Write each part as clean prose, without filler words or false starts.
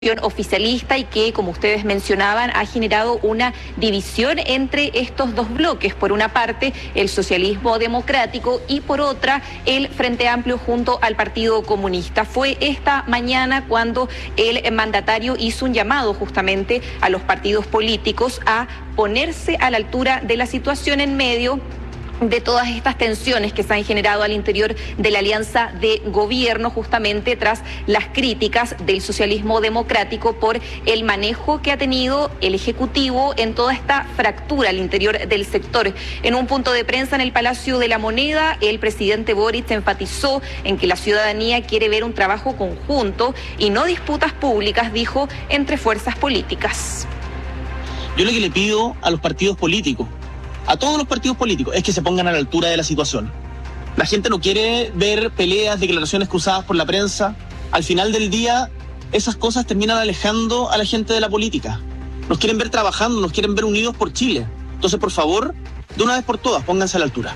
oficialista y que, como ustedes mencionaban, ha generado una división entre estos dos bloques. Por una parte, el socialismo democrático y por otra, el Frente Amplio junto al Partido Comunista. Fue esta mañana cuando el mandatario hizo un llamado justamente a los partidos políticos a ponerse a la altura de la situación en medio de todas estas tensiones que se han generado al interior de la alianza de gobierno, justamente tras las críticas del socialismo democrático por el manejo que ha tenido el Ejecutivo en toda esta fractura al interior del sector. En un punto de prensa en el Palacio de la Moneda, el presidente Boric enfatizó en que la ciudadanía quiere ver un trabajo conjunto y no disputas públicas, dijo, entre fuerzas políticas. Yo lo que le pido a los partidos políticos, a todos los partidos políticos, es que se pongan a la altura de la situación. La gente no quiere ver peleas, declaraciones cruzadas por la prensa. Al final del día, esas cosas terminan alejando a la gente de la política. Nos quieren ver trabajando, nos quieren ver unidos por Chile. Entonces, por favor, de una vez por todas, pónganse a la altura.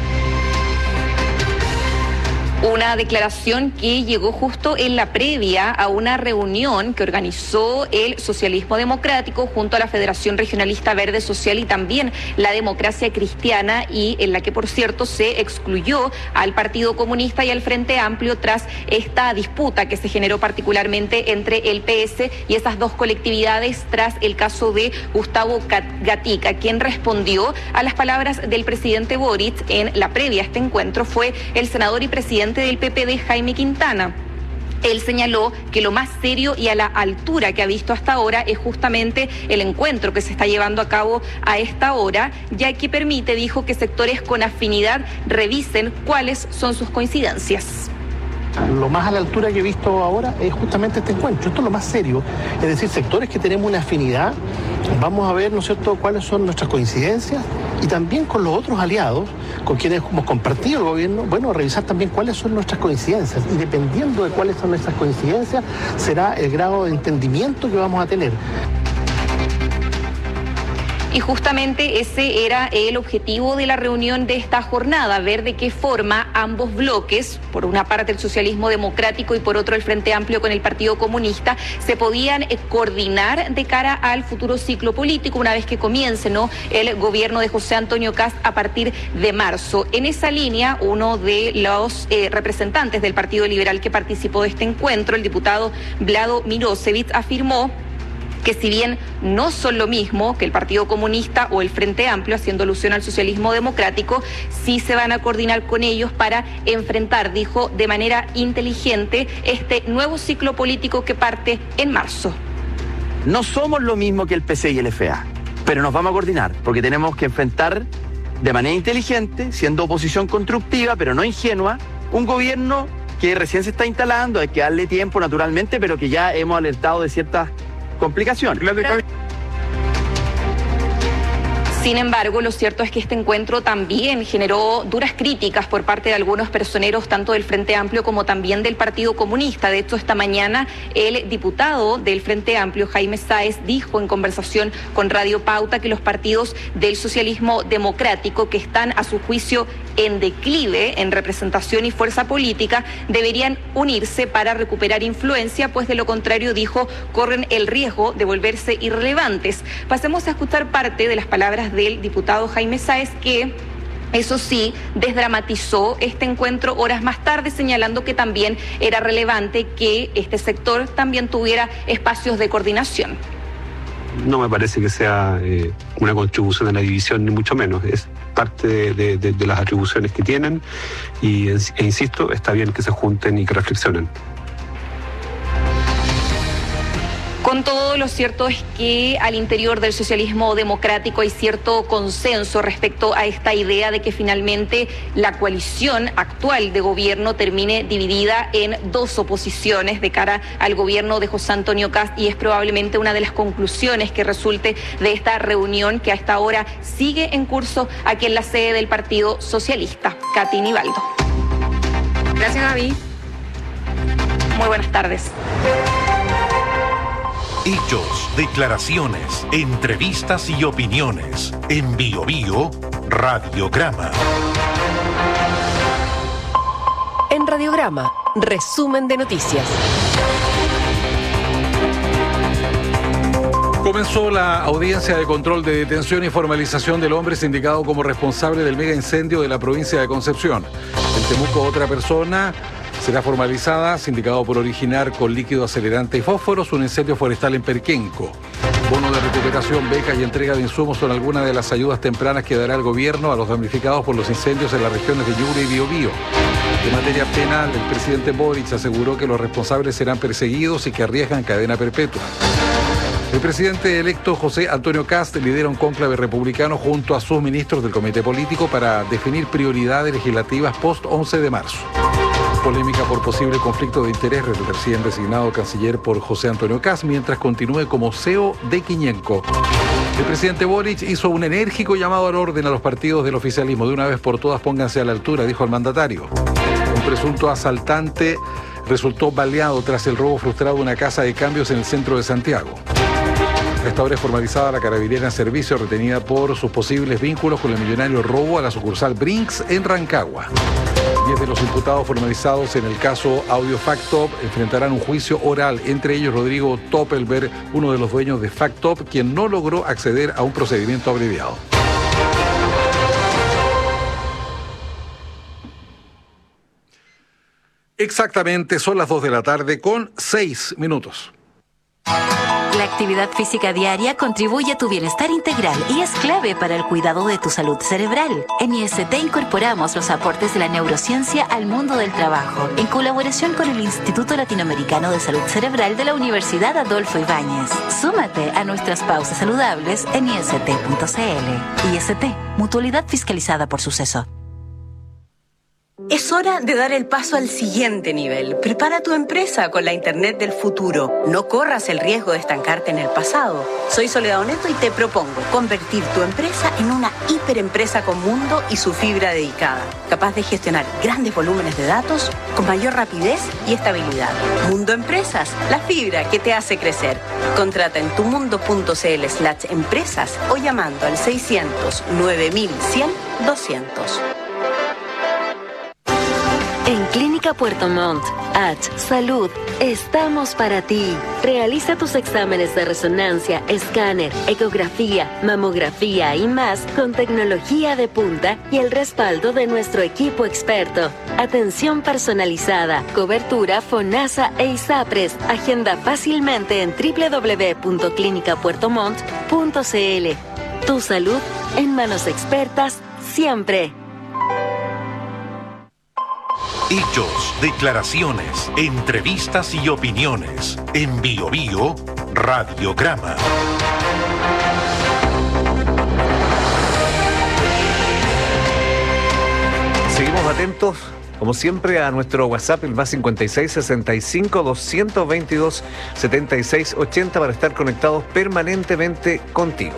Una declaración que llegó justo en la previa a una reunión que organizó el Socialismo Democrático junto a la Federación Regionalista Verde Social y también la Democracia Cristiana, y en la que, por cierto, se excluyó al Partido Comunista y al Frente Amplio tras esta disputa que se generó particularmente entre el PS y esas dos colectividades tras el caso de Gustavo Gatica. Quien respondió a las palabras del presidente Boric en la previa a este encuentro fue el senador y presidente del PPD, Jaime Quintana. Él señaló que lo más serio y a la altura que ha visto hasta ahora es justamente el encuentro que se está llevando a cabo a esta hora, ya que permite, dijo, que sectores con afinidad revisen cuáles son sus coincidencias. Lo más a la altura que he visto ahora es justamente este encuentro. Esto es lo más serio, es decir, sectores que tenemos una afinidad, vamos a ver, ¿no es cierto?, cuáles son nuestras coincidencias, y también con los otros aliados con quienes hemos compartido el gobierno, bueno, revisar también cuáles son nuestras coincidencias, y dependiendo de cuáles son nuestras coincidencias será el grado de entendimiento que vamos a tener. Y justamente ese era el objetivo de la reunión de esta jornada, ver de qué forma ambos bloques, por una parte el socialismo democrático y por otro el Frente Amplio con el Partido Comunista, se podían coordinar de cara al futuro ciclo político una vez que comience, ¿no?, el gobierno de José Antonio Kast a partir de marzo. En esa línea, uno de los representantes del Partido Liberal que participó de este encuentro, el diputado Vlado Mirosevic, afirmó que si bien no son lo mismo que el Partido Comunista o el Frente Amplio, haciendo alusión al socialismo democrático, sí se van a coordinar con ellos para enfrentar, dijo, de manera inteligente este nuevo ciclo político que parte en marzo. No somos lo mismo que el PC y el FA, pero nos vamos a coordinar porque tenemos que enfrentar de manera inteligente, siendo oposición constructiva, pero no ingenua, un gobierno que recién se está instalando, hay que darle tiempo naturalmente, pero que ya hemos alertado de ciertas complicación. Sin embargo, lo cierto es que este encuentro también generó duras críticas por parte de algunos personeros, tanto del Frente Amplio como también del Partido Comunista. De hecho, esta mañana el diputado del Frente Amplio, Jaime Sáez, dijo en conversación con Radio Pauta que los partidos del socialismo democrático, que están a su juicio en declive en representación y fuerza política, deberían unirse para recuperar influencia, pues de lo contrario, dijo, corren el riesgo de volverse irrelevantes. Pasemos a escuchar parte de las palabras del diputado Jaime Sáez, que, eso sí, desdramatizó este encuentro horas más tarde, señalando que también era relevante que este sector también tuviera espacios de coordinación. No me parece que sea una contribución a la división, ni mucho menos. Es parte de las atribuciones que tienen e insisto, está bien que se junten y que reflexionen. Con todo, lo cierto es que al interior del socialismo democrático hay cierto consenso respecto a esta idea de que finalmente la coalición actual de gobierno termine dividida en dos oposiciones de cara al gobierno de José Antonio Kast, y es probablemente una de las conclusiones que resulte de esta reunión que a esta hora sigue en curso aquí en la sede del Partido Socialista. Katy Nivaldo. Gracias, Gaby. Muy buenas tardes. Hechos, declaraciones, entrevistas y opiniones. En Bio Bio, Radiograma. En Radiograma, resumen de noticias. Comenzó la audiencia de control de detención y formalización del hombre sindicado como responsable del mega incendio de la provincia de Concepción. En Temuco, otra persona será formalizada, sindicado por originar con líquido acelerante y fósforos un incendio forestal en Perquenco. Bono de recuperación, becas y entrega de insumos son algunas de las ayudas tempranas que dará el gobierno a los damnificados por los incendios en las regiones de Ñuble y Biobío. En materia penal, el presidente Boric aseguró que los responsables serán perseguidos y que arriesgan cadena perpetua. El presidente electo José Antonio Kast lidera un cónclave republicano junto a sus ministros del comité político para definir prioridades legislativas post-11 de marzo. Polémica por posible conflicto de interés del recién designado canciller por José Antonio Kast mientras continúe como CEO de Quiñenco. El presidente Boric hizo un enérgico llamado al orden a los partidos del oficialismo. De una vez por todas pónganse a la altura, dijo el mandatario. Un presunto asaltante resultó baleado tras el robo frustrado de una casa de cambios en el centro de Santiago. A esta hora es formalizada la carabinera en servicio retenida por sus posibles vínculos con el millonario robo a la sucursal Brinks en Rancagua. 10 de los imputados formalizados en el caso Audio Factop enfrentarán un juicio oral, entre ellos Rodrigo Toppelberg, uno de los dueños de Factop, quien no logró acceder a un procedimiento abreviado. Exactamente, son las 2 de la tarde con 6 minutos. La actividad física diaria contribuye a tu bienestar integral y es clave para el cuidado de tu salud cerebral. En IST incorporamos los aportes de la neurociencia al mundo del trabajo, en colaboración con el Instituto Latinoamericano de Salud Cerebral de la Universidad Adolfo Ibáñez. Súmate a nuestras pausas saludables en ist.cl. IST, mutualidad fiscalizada por Suceso. Es hora de dar el paso al siguiente nivel. Prepara tu empresa con la Internet del futuro. No corras el riesgo de estancarte en el pasado. Soy Soledad Oneto y te propongo convertir tu empresa en una hiperempresa con mundo y su fibra dedicada, capaz de gestionar grandes volúmenes de datos con mayor rapidez y estabilidad. Mundo Empresas, la fibra que te hace crecer. Contrata en tumundo.cl/empresas o llamando al 600 9100 200. En Clínica Puerto Montt, Salud, estamos para ti. Realiza tus exámenes de resonancia, escáner, ecografía, mamografía y más con tecnología de punta y el respaldo de nuestro equipo experto. Atención personalizada, cobertura FONASA e ISAPRES. Agenda fácilmente en www.clinicapuertomont.cl. Tu salud en manos expertas siempre. Hechos, declaraciones, entrevistas y opiniones. En BioBio, Radiograma. Seguimos atentos, como siempre, a nuestro WhatsApp, el más 56 65 222 76 80, para estar conectados permanentemente contigo.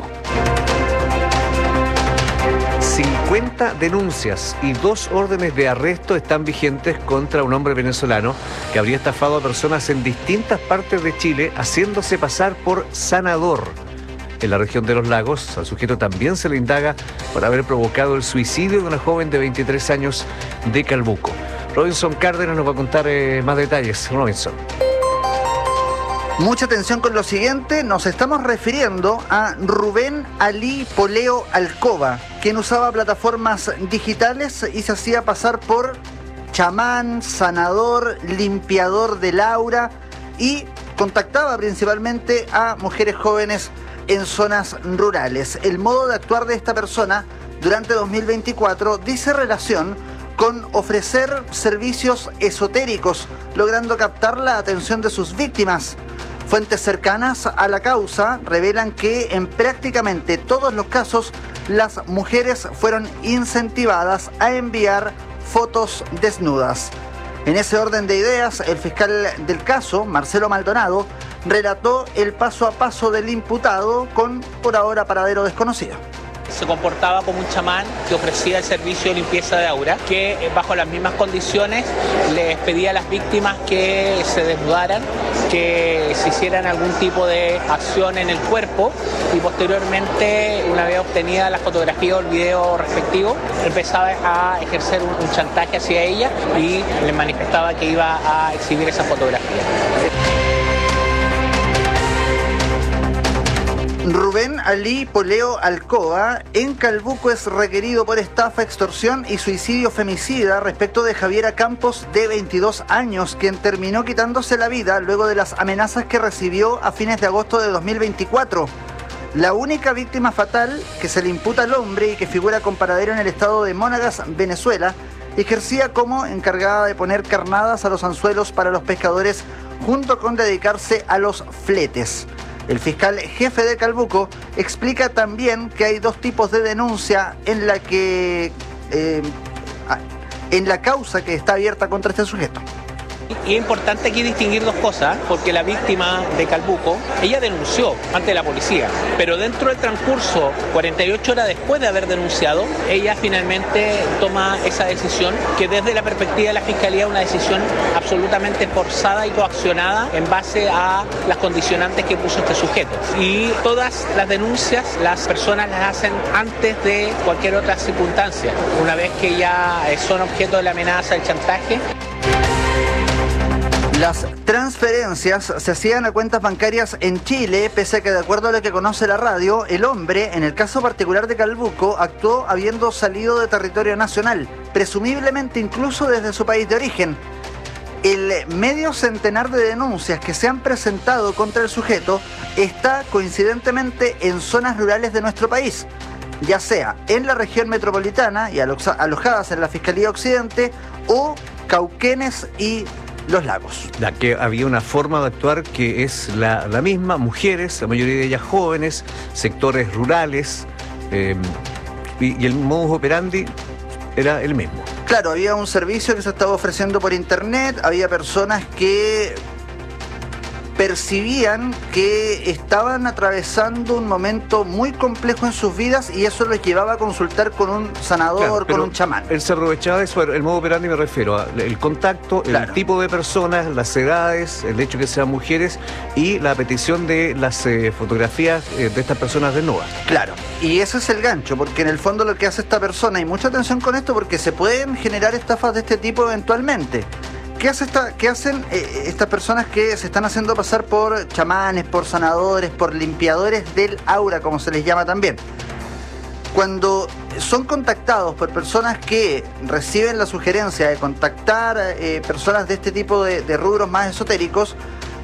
50 denuncias y 2 órdenes de arresto están vigentes contra un hombre venezolano que habría estafado a personas en distintas partes de Chile haciéndose pasar por sanador. En la región de Los Lagos, al sujeto también se le indaga por haber provocado el suicidio de una joven de 23 años de Calbuco. Robinson Cárdenas nos va a contar más detalles. Robinson. Mucha atención con lo siguiente, nos estamos refiriendo a Rubén Ali Poleo Alcoba, quien usaba plataformas digitales y se hacía pasar por chamán, sanador, limpiador del aura y contactaba principalmente a mujeres jóvenes en zonas rurales. El modo de actuar de esta persona durante 2024 dice relación con ofrecer servicios esotéricos, logrando captar la atención de sus víctimas. Fuentes cercanas a la causa revelan que en prácticamente todos los casos las mujeres fueron incentivadas a enviar fotos desnudas. En ese orden de ideas, el fiscal del caso, Marcelo Maldonado, relató el paso a paso del imputado con, por ahora, paradero desconocido. Se comportaba como un chamán que ofrecía el servicio de limpieza de aura, que bajo las mismas condiciones les pedía a las víctimas que se desnudaran, que se hicieran algún tipo de acción en el cuerpo y posteriormente, una vez obtenida la fotografía o el video respectivo, empezaba a ejercer un chantaje hacia ella y les manifestaba que iba a exhibir esa fotografía. Rubén Ali Poleo Alcoba en Calbuco es requerido por estafa, extorsión y suicidio femicida respecto de Javiera Campos, de 22 años, quien terminó quitándose la vida luego de las amenazas que recibió a fines de agosto de 2024. La única víctima fatal que se le imputa al hombre y que figura con paradero en el estado de Monagas, Venezuela, ejercía como encargada de poner carnadas a los anzuelos para los pescadores junto con dedicarse a los fletes. El fiscal jefe de Calbuco explica también que hay dos tipos de denuncia en la causa que está abierta contra este sujeto. Y es importante aquí distinguir dos cosas, porque la víctima de Calbuco, ella denunció ante la policía, pero dentro del transcurso, 48 horas después de haber denunciado, ella finalmente toma esa decisión, que desde la perspectiva de la Fiscalía es una decisión absolutamente forzada y coaccionada en base a las condicionantes que puso este sujeto. Y todas las denuncias las personas las hacen antes de cualquier otra circunstancia, una vez que ya son objeto de la amenaza, del chantaje. Las transferencias se hacían a cuentas bancarias en Chile, pese a que, de acuerdo a lo que conoce la radio, el hombre, en el caso particular de Calbuco, actuó habiendo salido de territorio nacional, presumiblemente incluso desde su país de origen. El medio centenar de denuncias que se han presentado contra el sujeto está coincidentemente en zonas rurales de nuestro país, ya sea en la región metropolitana y alojadas en la Fiscalía Occidente, o Cauquenes y Los Lagos. La que había una forma de actuar que es la misma, mujeres, la mayoría de ellas jóvenes, sectores rurales, y el modus operandi era el mismo. Claro, había un servicio que se estaba ofreciendo por internet, había personas que percibían que estaban atravesando un momento muy complejo en sus vidas y eso los llevaba a consultar con un sanador, con un chamán. Él se aprovechaba de eso, el modo operandi me refiero al contacto, el tipo de personas, las edades, el hecho que sean mujeres y la petición de las fotografías de estas personas desnudas. Claro, y ese es el gancho, porque en el fondo lo que hace esta persona, y mucha atención con esto porque se pueden generar estafas de este tipo eventualmente. ¿Qué hacen estas personas que se están haciendo pasar por chamanes, por sanadores, por limpiadores del aura, como se les llama también? Cuando son contactados por personas que reciben la sugerencia de contactar personas de este tipo de rubros más esotéricos,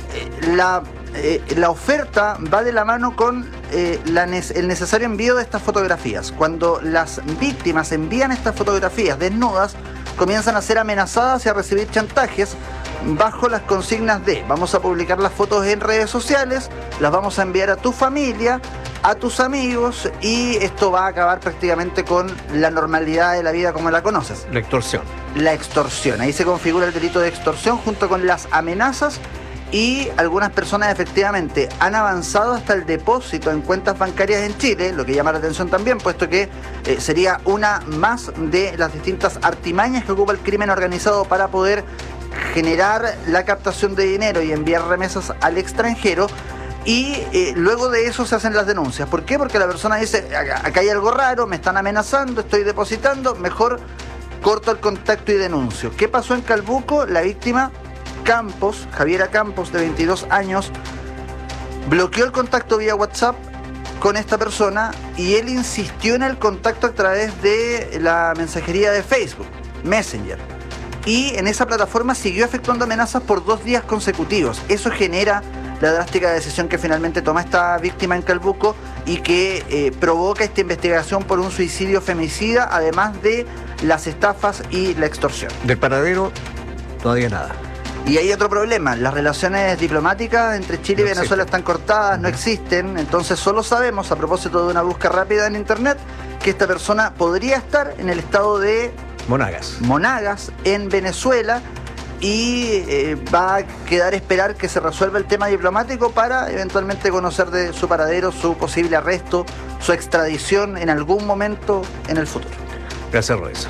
la oferta va de la mano con el necesario envío de estas fotografías. Cuando las víctimas envían estas fotografías desnudas, comienzan a ser amenazadas y a recibir chantajes bajo las consignas de: vamos a publicar las fotos en redes sociales, las vamos a enviar a tu familia, a tus amigos, y esto va a acabar prácticamente con la normalidad de la vida como la conoces. La extorsión. La extorsión. Ahí se configura el delito de extorsión junto con las amenazas, y algunas personas efectivamente han avanzado hasta el depósito en cuentas bancarias en Chile, lo que llama la atención también, puesto que sería una más de las distintas artimañas que ocupa el crimen organizado para poder generar la captación de dinero y enviar remesas al extranjero. Y luego de eso se hacen las denuncias. ¿Por qué? Porque la persona dice: acá hay algo raro, me están amenazando, estoy depositando, mejor corto el contacto y denuncio. ¿Qué pasó en Calbuco? La víctima, Campos, Javiera Campos, de 22 años, bloqueó el contacto vía WhatsApp con esta persona y él insistió en el contacto a través de la mensajería de Facebook, Messenger. Y en esa plataforma siguió efectuando amenazas por 2 días consecutivos. Eso genera la drástica decisión que finalmente toma esta víctima en Calbuco y que provoca esta investigación por un suicidio femicida, además de las estafas y la extorsión. Del paradero, todavía nada. Y hay otro problema: las relaciones diplomáticas entre Chile y Venezuela están cortadas, no existen. Entonces solo sabemos, a propósito de una búsqueda rápida en internet, que esta persona podría estar en el estado de Monagas, en Venezuela, y va a quedar esperar que se resuelva el tema diplomático para eventualmente conocer de su paradero, su posible arresto, su extradición en algún momento en el futuro. Gracias, Royce.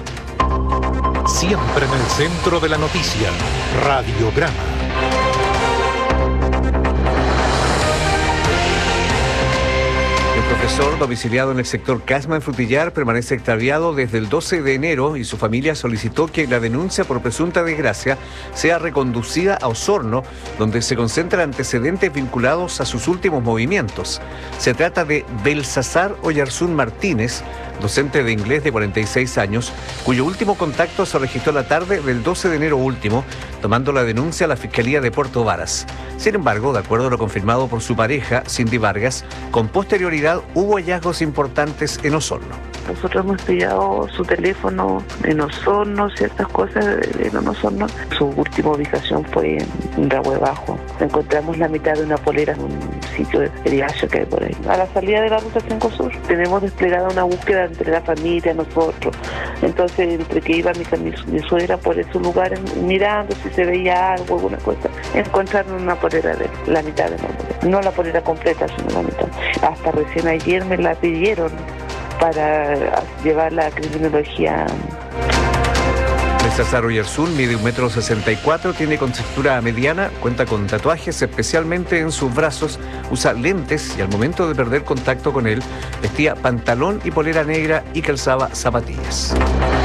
Siempre en el centro de la noticia, Radiograma. El retrovisor, domiciliado en el sector Casma en Frutillar, permanece extraviado desde el 12 de enero y su familia solicitó que la denuncia por presunta desgracia sea reconducida a Osorno, donde se concentran antecedentes vinculados a sus últimos movimientos. Se trata de Belsasar Oyarzún Martínez, docente de inglés de 46 años, cuyo último contacto se registró la tarde del 12 de enero último, tomando la denuncia a la Fiscalía de Puerto Varas. Sin embargo, de acuerdo a lo confirmado por su pareja, Cindy Vargas, con posterioridad hubo hallazgos importantes en Osorno. Nosotros hemos pillado su teléfono en Osorno, ciertas cosas en Osorno. Su última ubicación fue en Rahue Bajo. Encontramos la mitad de una polera en un sitio de feriazo que hay por ahí. A la salida de la ruta 5 Sur, tenemos desplegada una búsqueda entre la familia, nosotros. Entonces, entre que iba mi suegra por esos lugares mirando si se veía algo, alguna cosa, encontraron una polera de la mitad de la polera. No la polera completa, sino la mitad. Hasta recién ayer me la pidieron para llevarla a criminología. Belsasar Oyarzún mide 1,64 m, tiene contextura mediana, cuenta con tatuajes, especialmente en sus brazos, usa lentes y al momento de perder contacto con él, vestía pantalón y polera negra y calzaba zapatillas.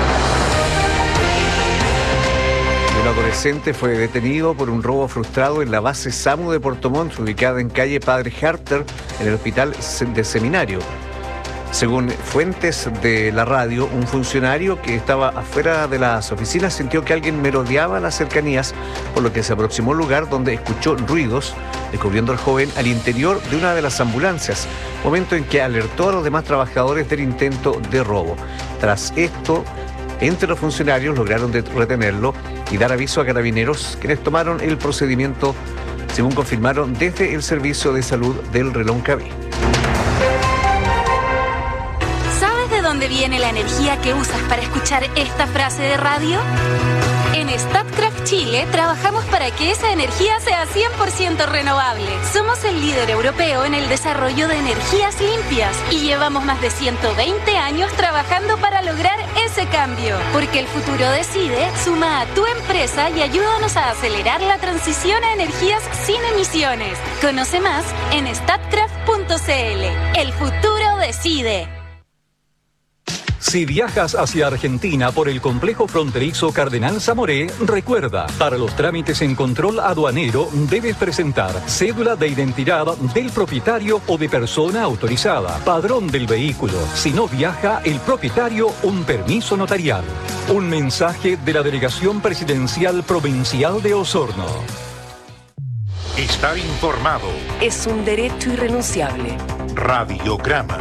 Un adolescente fue detenido por un robo frustrado en la base SAMU de Puerto Montt, ubicada en calle Padre Harter, en el hospital de Seminario. Según fuentes de la radio, un funcionario que estaba afuera de las oficinas sintió que alguien merodeaba las cercanías, por lo que se aproximó al lugar donde escuchó ruidos, descubriendo al joven al interior de una de las ambulancias, momento en que alertó a los demás trabajadores del intento de robo. Tras esto, entre los funcionarios lograron retenerlo y dar aviso a carabineros, quienes tomaron el procedimiento, según confirmaron desde el Servicio de Salud del Reloncaví. ¿De dónde viene la energía que usas para escuchar esta frase de radio? En Statkraft Chile trabajamos para que esa energía sea 100% renovable. Somos el líder europeo en el desarrollo de energías limpias y llevamos más de 120 años trabajando para lograr ese cambio. Porque el futuro decide, suma a tu empresa y ayúdanos a acelerar la transición a energías sin emisiones. Conoce más en statkraft.cl. El futuro decide. Si viajas hacia Argentina por el complejo fronterizo Cardenal Zamoré, recuerda, para los trámites en control aduanero debes presentar cédula de identidad del propietario o de persona autorizada, padrón del vehículo. Si no viaja el propietario, un permiso notarial. Un mensaje de la Delegación Presidencial Provincial de Osorno. Estar informado es un derecho irrenunciable. Radiograma.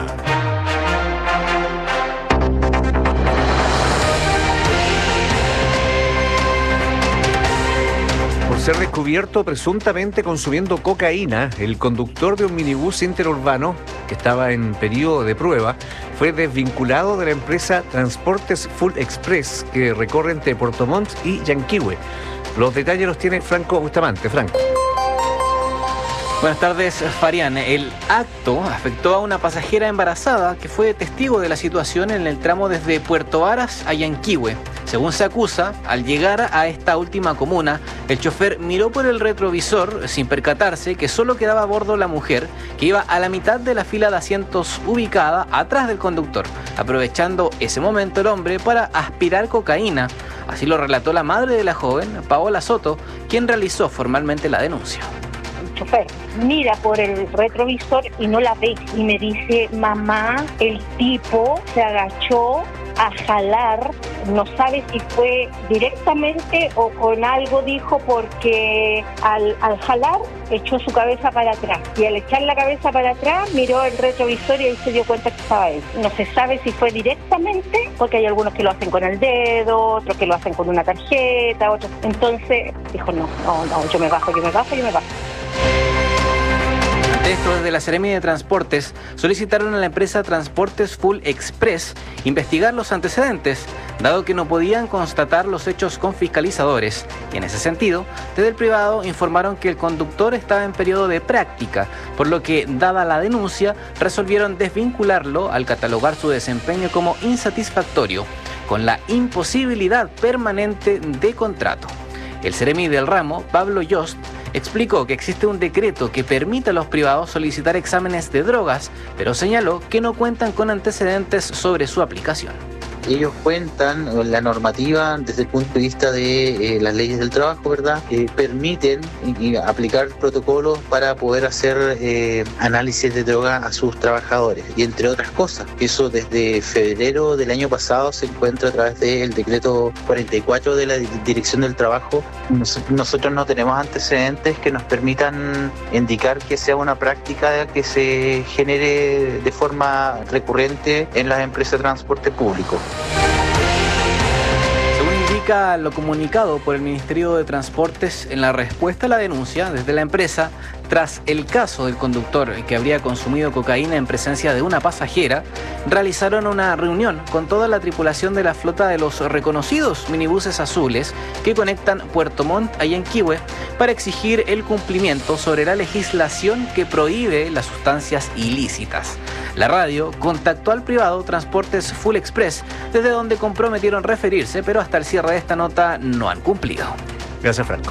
Ser descubierto presuntamente consumiendo cocaína, el conductor de un minibús interurbano que estaba en periodo de prueba fue desvinculado de la empresa Transportes Full Express que recorre entre Puerto Montt y Yanquihue. Los detalles los tiene Franco Bustamante. Franco. Buenas tardes, Farian. El acto afectó a una pasajera embarazada que fue testigo de la situación en el tramo desde Puerto Varas a Yanquihue. Según se acusa, al llegar a esta última comuna, el chofer miró por el retrovisor sin percatarse que solo quedaba a bordo la mujer, que iba a la mitad de la fila de asientos ubicada atrás del conductor, aprovechando ese momento el hombre para aspirar cocaína. Así lo relató la madre de la joven, Paola Soto, quien realizó formalmente la denuncia. Chofer mira por el retrovisor y no la ve y me dice: mamá, el tipo se agachó a jalar, no sabe si fue directamente o con algo dijo, porque al jalar echó su cabeza para atrás y al echar la cabeza para atrás miró el retrovisor y ahí se dio cuenta que estaba él. No se sabe si fue directamente, porque hay algunos que lo hacen con el dedo, otros que lo hacen con una tarjeta, otros. Entonces dijo no, yo me bajo. Ante esto, desde la Seremi de Transportes solicitaron a la empresa Transportes Full Express investigar los antecedentes, dado que no podían constatar los hechos con fiscalizadores. Y en ese sentido, desde el privado informaron que el conductor estaba en periodo de práctica, por lo que, dada la denuncia, resolvieron desvincularlo al catalogar su desempeño como insatisfactorio, con la imposibilidad permanente de contrato. El Seremi del ramo, Pablo Yost, explicó que existe un decreto que permite a los privados solicitar exámenes de drogas, pero señaló que no cuentan con antecedentes sobre su aplicación. Ellos cuentan, la normativa desde el punto de vista de las leyes del trabajo, ¿verdad? Permiten aplicar protocolos para poder hacer análisis de droga a sus trabajadores, y entre otras cosas. Eso desde febrero del año pasado se encuentra a través del decreto 44 de la Dirección del Trabajo. Nosotros no tenemos antecedentes que nos permitan indicar que sea una práctica que se genere de forma recurrente en las empresas de transporte público. Según indica lo comunicado por el Ministerio de Transportes en la respuesta a la denuncia desde la empresa, tras el caso del conductor que habría consumido cocaína en presencia de una pasajera, realizaron una reunión con toda la tripulación de la flota de los reconocidos minibuses azules que conectan Puerto Montt a Yanquihue para exigir el cumplimiento sobre la legislación que prohíbe las sustancias ilícitas. La radio contactó al privado Transportes Full Express, desde donde comprometieron referirse, pero hasta el cierre de esta nota no han cumplido. Gracias, Franco.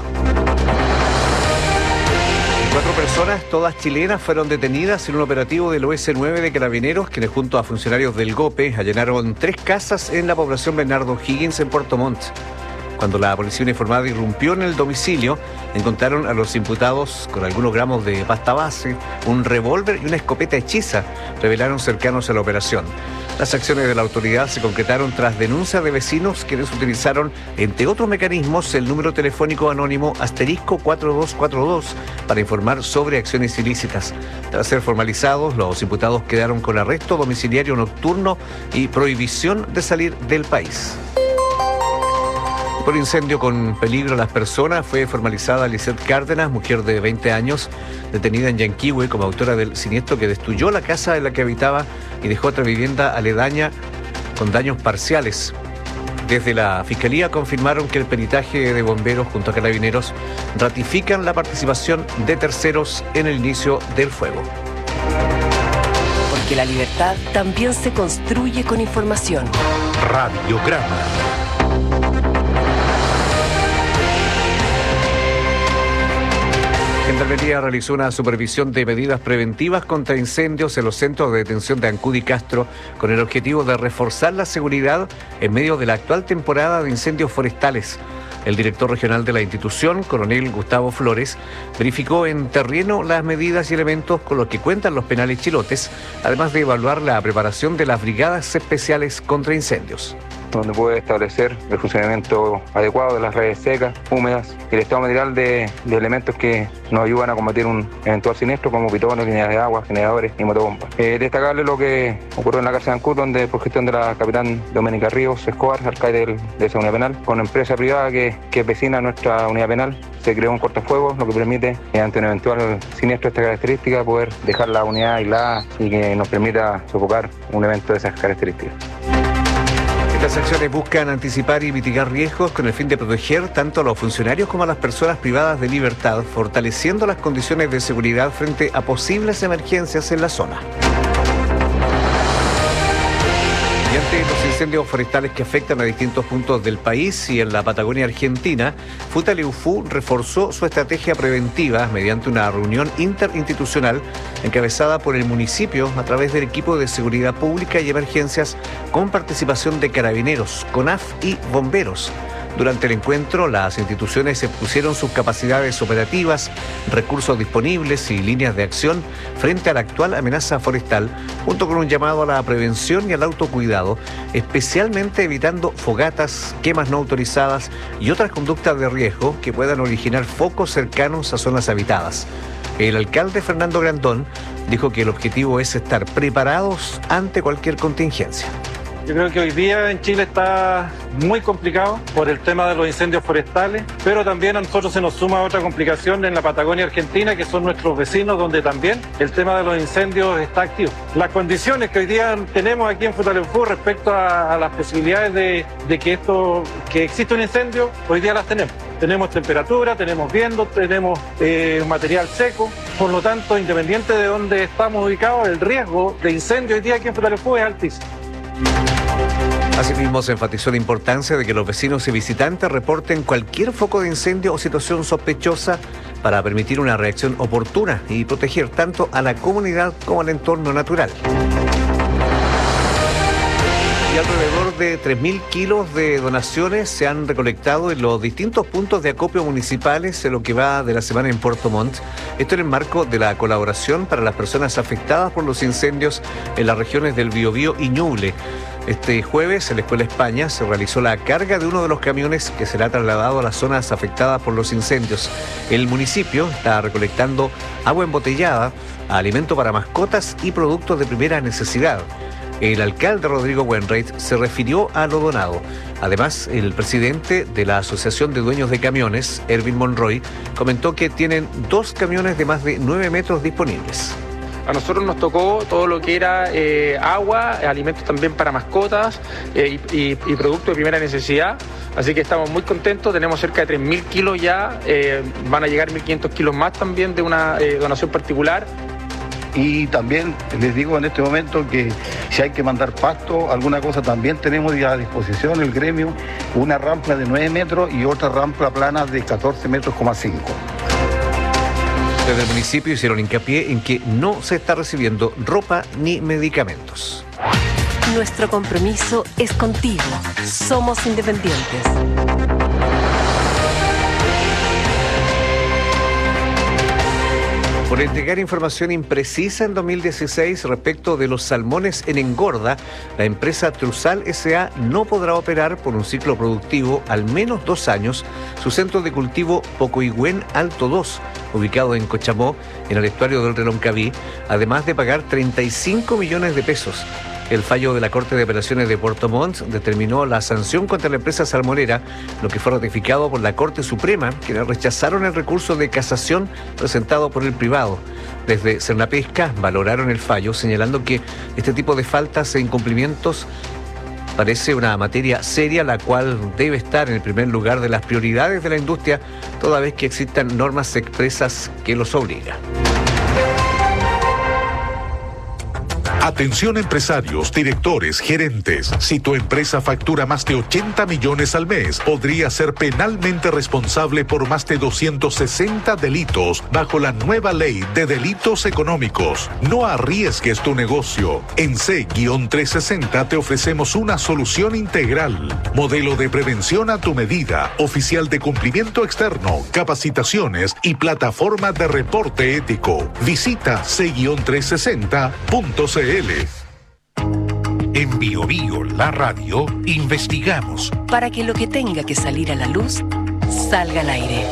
4 personas, todas chilenas, fueron detenidas en un operativo del OS9 de Carabineros, quienes junto a funcionarios del GOPE allanaron 3 casas en la población Bernardo O'Higgins en Puerto Montt. Cuando la policía uniformada irrumpió en el domicilio, encontraron a los imputados con algunos gramos de pasta base, un revólver y una escopeta hechiza, revelaron cercanos a la operación. Las acciones de la autoridad se concretaron tras denuncias de vecinos quienes utilizaron, entre otros mecanismos, el número telefónico anónimo *4242 para informar sobre acciones ilícitas. Tras ser formalizados, los imputados quedaron con arresto domiciliario nocturno y prohibición de salir del país. Por incendio con peligro a las personas fue formalizada Lisette Cárdenas, mujer de 20 años, detenida en Yanquihue como autora del siniestro que destruyó la casa en la que habitaba y dejó otra vivienda aledaña con daños parciales. Desde la Fiscalía confirmaron que el peritaje de bomberos junto a Carabineros ratifican la participación de terceros en el inicio del fuego. Porque la libertad también se construye con información. Radiograma. Gendarmería realizó una supervisión de medidas preventivas contra incendios en los centros de detención de Ancud y Castro con el objetivo de reforzar la seguridad en medio de la actual temporada de incendios forestales. El director regional de la institución, coronel Gustavo Flores, verificó en terreno las medidas y elementos con los que cuentan los penales chilotes, además de evaluar la preparación de las brigadas especiales contra incendios, donde puede establecer el funcionamiento adecuado de las redes secas, húmedas y el estado material de elementos que nos ayudan a combatir un eventual siniestro como pitones, líneas de agua, generadores y motobombas. Destacarle lo que ocurrió en la cárcel de Ancud, donde por gestión de la capitán Doménica Ríos Escobar, alcaide de esa unidad penal, con empresa privada que es vecina a nuestra unidad penal, se creó un cortafuegos, lo que permite, ante un eventual siniestro de esta característica, poder dejar la unidad aislada y que nos permita sofocar un evento de esas características. Estas acciones buscan anticipar y mitigar riesgos con el fin de proteger tanto a los funcionarios como a las personas privadas de libertad, fortaleciendo las condiciones de seguridad frente a posibles emergencias en la zona. Y ante los incendios forestales que afectan a distintos puntos del país y en la Patagonia Argentina, Futaleufú reforzó su estrategia preventiva mediante una reunión interinstitucional encabezada por el municipio a través del equipo de seguridad pública y emergencias con participación de carabineros, CONAF y bomberos. Durante el encuentro, las instituciones expusieron sus capacidades operativas, recursos disponibles y líneas de acción frente a la actual amenaza forestal, junto con un llamado a la prevención y al autocuidado, especialmente evitando fogatas, quemas no autorizadas y otras conductas de riesgo que puedan originar focos cercanos a zonas habitadas. El alcalde Fernando Grandón dijo que el objetivo es estar preparados ante cualquier contingencia. Yo creo que hoy día en Chile está muy complicado por el tema de los incendios forestales, pero también a nosotros se nos suma otra complicación en la Patagonia Argentina, que son nuestros vecinos, donde también el tema de los incendios está activo. Las condiciones que hoy día tenemos aquí en Futaleufú respecto a las posibilidades de que existe un incendio, hoy día las tenemos. Tenemos temperatura, tenemos viento, tenemos material seco, por lo tanto, independiente de dónde estamos ubicados, el riesgo de incendio hoy día aquí en Futaleufú es altísimo. Asimismo, se enfatizó la importancia de que los vecinos y visitantes reporten cualquier foco de incendio o situación sospechosa para permitir una reacción oportuna y proteger tanto a la comunidad como al entorno natural. Y alrededor de 3.000 kilos de donaciones se han recolectado en los distintos puntos de acopio municipales en lo que va de la semana en Puerto Montt. Esto en el marco de la colaboración para las personas afectadas por los incendios en las regiones del Biobío y Ñuble. Este jueves en la Escuela España se realizó la carga de uno de los camiones que será trasladado a las zonas afectadas por los incendios. El municipio está recolectando agua embotellada, alimento para mascotas y productos de primera necesidad. El alcalde Rodrigo Wainwright se refirió a lo donado. Además, el presidente de la Asociación de Dueños de Camiones, Erwin Monroy, comentó que tienen 2 camiones de más de 9 metros disponibles. A nosotros nos tocó todo lo que era agua, alimentos también para mascotas y productos de primera necesidad. Así que estamos muy contentos, tenemos cerca de 3.000 kilos ya, van a llegar 1.500 kilos más también de una donación particular. Y también les digo en este momento que si hay que mandar pasto, alguna cosa, también tenemos ya a disposición el gremio una rampa de 9 metros y otra rampa plana de 14,5 metros. Desde el municipio hicieron hincapié en que no se está recibiendo ropa ni medicamentos. Nuestro compromiso es contigo. Somos independientes. Por entregar información imprecisa en 2016 respecto de los salmones en engorda, la empresa Truzal S.A. no podrá operar por un ciclo productivo al menos 2 años su centro de cultivo Pocoigüén Alto 2, ubicado en Cochamó, en el estuario del Reloncaví, además de pagar 35 millones de pesos. El fallo de la Corte de Apelaciones de Puerto Montt determinó la sanción contra la empresa salmonera, lo que fue ratificado por la Corte Suprema, quienes rechazaron el recurso de casación presentado por el privado. Desde Cernapesca valoraron el fallo, señalando que este tipo de faltas e incumplimientos parece una materia seria, la cual debe estar en el primer lugar de las prioridades de la industria, toda vez que existan normas expresas que los obligan. Atención empresarios, directores, gerentes. Si tu empresa factura más de 80 millones al mes, podría ser penalmente responsable por más de 260 delitos bajo la nueva ley de delitos económicos. No arriesgues tu negocio. En C-360 te ofrecemos una solución integral. Modelo de prevención a tu medida, oficial de cumplimiento externo, capacitaciones y plataforma de reporte ético. Visita C-360.cl. En Bio Bio, la radio, investigamos para que lo que tenga que salir a la luz salga al aire.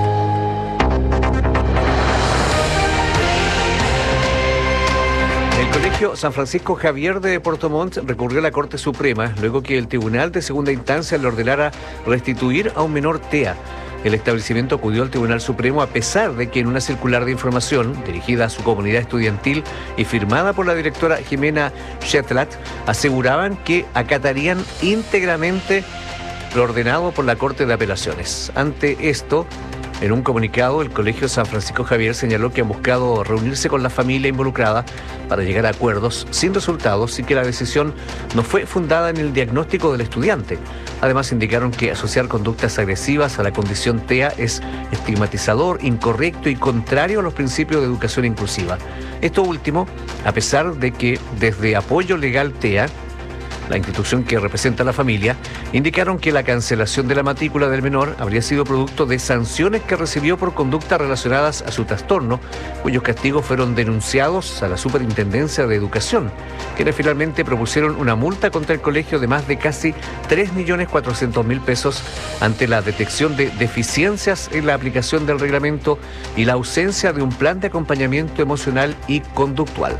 El Colegio San Francisco Javier de Puerto Montt recurrió a la Corte Suprema luego que el Tribunal de Segunda Instancia le ordenara restituir a un menor TEA. El establecimiento acudió al Tribunal Supremo a pesar de que en una circular de información dirigida a su comunidad estudiantil y firmada por la directora Jimena Shetlat aseguraban que acatarían íntegramente lo ordenado por la Corte de Apelaciones. Ante esto, en un comunicado, el Colegio San Francisco Javier señaló que han buscado reunirse con la familia involucrada para llegar a acuerdos sin resultados y que la decisión no fue fundada en el diagnóstico del estudiante. Además, indicaron que asociar conductas agresivas a la condición TEA es estigmatizador, incorrecto y contrario a los principios de educación inclusiva. Esto último, a pesar de que desde Apoyo Legal TEA, la institución que representa a la familia, indicaron que la cancelación de la matrícula del menor habría sido producto de sanciones que recibió por conductas relacionadas a su trastorno, cuyos castigos fueron denunciados a la Superintendencia de Educación, quienes finalmente propusieron una multa contra el colegio de más de casi 3.400.000 pesos ante la detección de deficiencias en la aplicación del reglamento y la ausencia de un plan de acompañamiento emocional y conductual.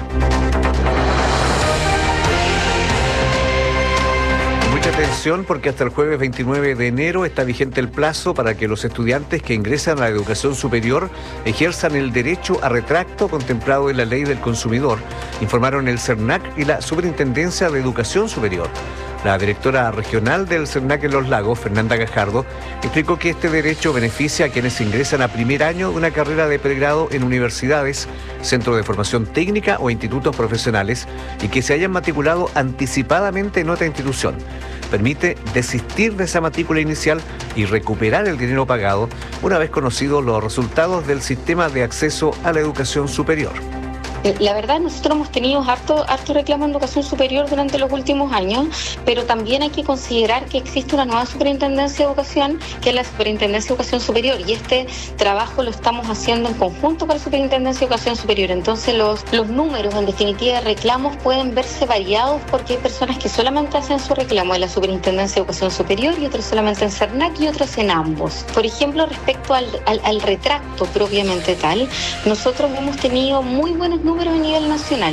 Mucha atención porque hasta el jueves 29 de enero está vigente el plazo para que los estudiantes que ingresan a la educación superior ejerzan el derecho a retracto contemplado en la Ley del Consumidor, informaron el CERNAC y la Superintendencia de Educación Superior. La directora regional del CERNAC en Los Lagos, Fernanda Gajardo, explicó que este derecho beneficia a quienes ingresan a primer año de una carrera de pregrado en universidades, centros de formación técnica o institutos profesionales y que se hayan matriculado anticipadamente en otra institución. permite desistir de esa matrícula inicial y recuperar el dinero pagado una vez conocidos los resultados del sistema de acceso a la educación superior. La verdad, nosotros hemos tenido harto reclamo en educación superior durante los últimos años, pero también hay que considerar que existe una nueva superintendencia de educación, que es la Superintendencia de Educación Superior, y este trabajo lo estamos haciendo en conjunto con la Superintendencia de Educación Superior. Entonces los números, en definitiva, de reclamos pueden verse variados porque hay personas que solamente hacen su reclamo en la Superintendencia de Educación Superior y otros solamente en CERNAC y otros en ambos. Por ejemplo, respecto al retracto propiamente tal, nosotros hemos tenido muy buenos números a nivel nacional.